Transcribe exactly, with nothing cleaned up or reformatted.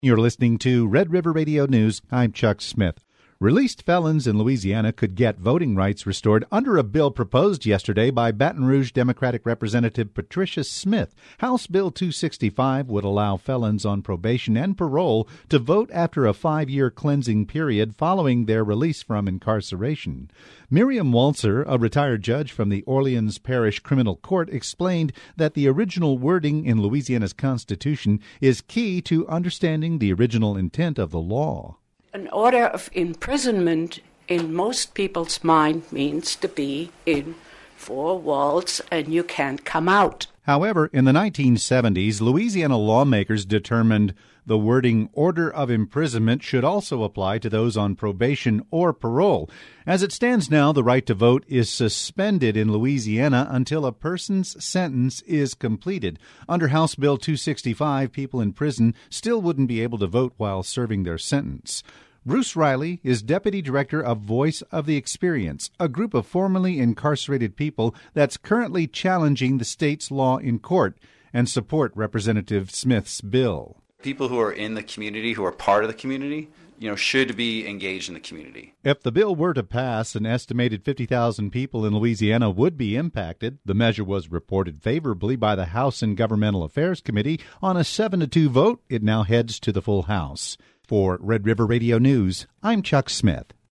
You're listening to Red River Radio News. I'm Chuck Smith. Released felons in Louisiana could get voting rights restored under a bill proposed yesterday by Baton Rouge Democratic Representative Patricia Smith. House Bill two sixty-five would allow felons on probation and parole to vote after a five-year cleansing period following their release from incarceration. Miriam Walzer, a retired judge from the Orleans Parish Criminal Court, explained that the original wording in Louisiana's Constitution is key to understanding the original intent of the law. An order of imprisonment in most people's mind means to be in four walls and you can't come out. However, in the nineteen seventies, Louisiana lawmakers determined the wording order of imprisonment should also apply to those on probation or parole. As it stands now, the right to vote is suspended in Louisiana until a person's sentence is completed. Under House Bill two sixty-five, people in prison still wouldn't be able to vote while serving their sentence. Bruce Riley is Deputy Director of Voice of the Experience, a group of formerly incarcerated people that's currently challenging the state's law in court and support Representative Smith's bill. People who are in the community, who are part of the community, you know, should be engaged in the community. If the bill were to pass, an estimated fifty thousand people in Louisiana would be impacted. The measure was reported favorably by the House and Governmental Affairs Committee. On a seven to two vote, it now heads to the full House. For Red River Radio News, I'm Chuck Smith.